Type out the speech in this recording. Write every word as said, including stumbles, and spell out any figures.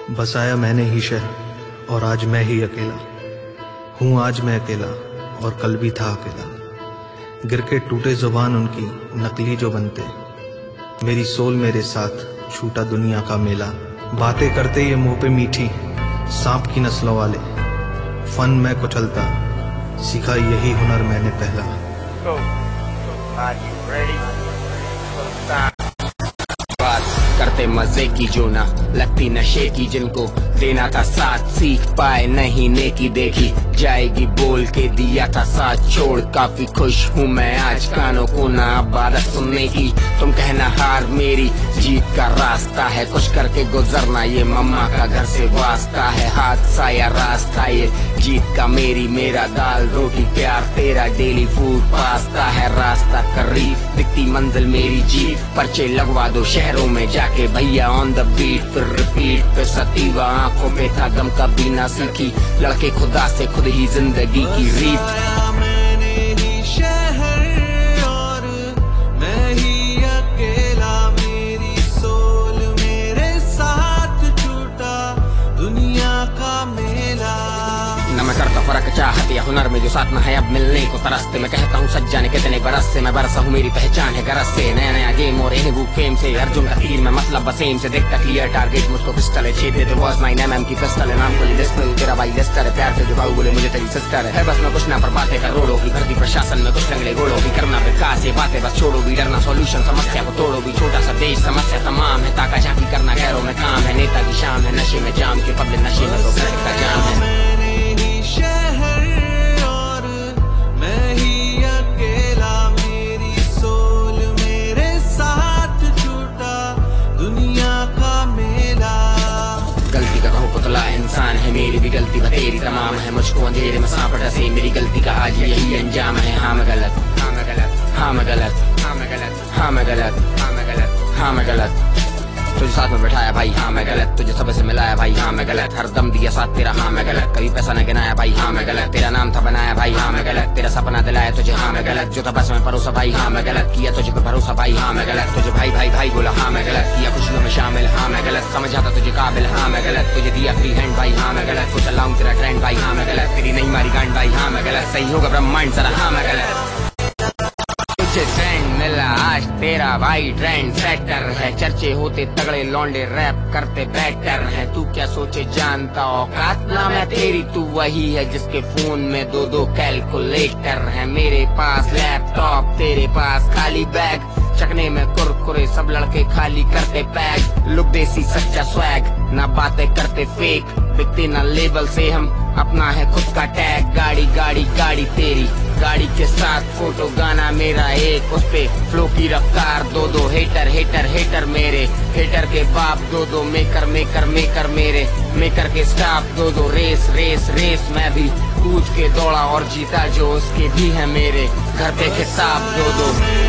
बसाया मैंने ही शहर और आज मैं ही अकेला हूँ। आज मैं अकेला और कल भी था अकेला। गिर के टूटे जुबान उनकी नकली जो बनते, मेरी सोल मेरे साथ छूटा दुनिया का मेला। बातें करते ये मुंह पे मीठी सांप की नस्लों वाले, फन में कुचलता सीखा यही हुनर मैंने पहला। Go. Are you ready? बात करते मजे की जो ना लगती नशे की, जिनको देना था साथ सीख पाए नहीं नेकी देखी जाएगी बोल के दिया था साथ छोड़। काफी खुश हूँ मैं आज कानों को ना बात सुनने की। तुम कहना हार मेरी जीत का रास्ता है, कुछ करके गुजरना ये मम्मा का घर से वास्ता है। हादसा या रास्ता ये जीत का मेरी, मेरा दाल रोटी प्यार तेरा डेली फूड पास्ता है। रास्ता करीब दिखती मंजिल मेरी जीत, पर्चे लगवा दो शहरों में जाके भैया ऑन द बीट। फिर रिपीट पे सतीवा आंखों पे था गम का बीना सीखी, लड़के खुदा से खुद ही जिंदगी की रीत। मैंने ही शहर और मैं ही अकेला, मेरी सोल मेरे साथ छूटा दुनिया का मेला। न मैं करता फर्क चाहत या हुनर में जो साथ न है अब मिलने को तरसते। मैं कहता हूँ सच जाने कितने बरस से मैं बरसा हूँ, मेरी पहचान है गरज से। नया नया गेम और वो फेम से अर्जुन का तीर में मतलब बसेम से देखता क्लियर टारगेट मुझको पिस्टल है। छेद दे वॉज नाइन एम एम की पिस्टल है, नाम को लिस्ट में तेरा भाई लिस्टर है। प्यार से जो भाव बोले मुझे तेरी सिस्टर है, बस मैं कुछ ना पर बातें करोड़ों की भर्ती प्रशासन में कुछ लंगड़े गोड़ों की करना विकास ये बातें बस छोड़ो भी डरना सॉल्यूशन समस्या को तोड़ो भी। छोटा सा देश समस्या तमाम है, ताका झांकी करना गैरों में काम है। नेता की शाम है नशे में जाम के पब्लिक नशे में तो घर का जाम है। शहर और मैं ही अकेला, मेरी सोल मेरे साथ छूटा दुनिया का मेला। गलती का कहो पुतला इंसान है, मेरी भी गलती तेरी तमाम है। मुझको अंधेरे में सांप डसे, मेरी गलती का आज यही अंजाम है। हाँ मैं गलत, हाँ मैं गलत, हाँ मैं गलत, हाँ मैं गलत, हाँ मैं गलत, हाँ मैं गलत, हाँ मैं गलत। तुझे साथ में बैठाया भाई हाँ मैं गलत, तुझे सबसे मिलाया भाई हाँ मैं गलत। हर दम दिया साथ तेरा हाँ मैं गलत, कभी पैसा न गिनाया भाई हाँ मैं गलत। तेरा नाम था बनाया भाई हाँ मैं गलत, तेरा सपना दिलाया तुझे हाँ मैं गलत। जो था बस में परोसा भाई हाँ मैं गलत, किया तुझे पे भरोसा भाई हाँ मैं गलत। तुझे भाई भाई भाई बोला हाँ मैं गलत, किया खुशियों में शामिल हाँ मैं गलत। समझा था तुझे काबिल हाँ मैं गलत, तुझे दिया फ्री हैंड भाई हाँ मैं गलत। कुछ चलाऊं तेरा ट्रेंड भाई हाँ मैं गलत, तेरी नहीं मारी गांड भाई हाँ मैं गलत। सही होगा ब्रह्मांड जरा हाँ मैं गलत। तुझे ट्रेंड मिला आज तेरा भाई ट्रेंड सेटर है, चर्चे होते तगड़े लौंडे रैप करते बेटर है। तू क्या सोचे जानता औकात ना मैं तेरी, तू वही है जिसके फोन में दो दो कैलकुलेटर है। मेरे पास लैपटॉप तेरे पास खाली बैग, चकने में कुरकुरे सब लड़के खाली करते पैक। लुक देसी सच्चा स्वैग ना बातें करते फेक, बिकते ना लेबल से हम अपना है खुद का टैग। गाड़ी गाड़ी गाड़ी तेरी गाड़ी के साथ फोटो गाना मेरा एक, उस पे फ्लो की रफ्तार दो दो। हेटर हेटर हेटर मेरे, हेटर के बाप दो दो। मेकर मेकर मेकर मेरे, मेकर के स्टाफ दो दो। रेस रेस रेस मैं भी कूद के दौड़ा और जीता जो उसके भी है मेरे घर पे खिताब दो दो।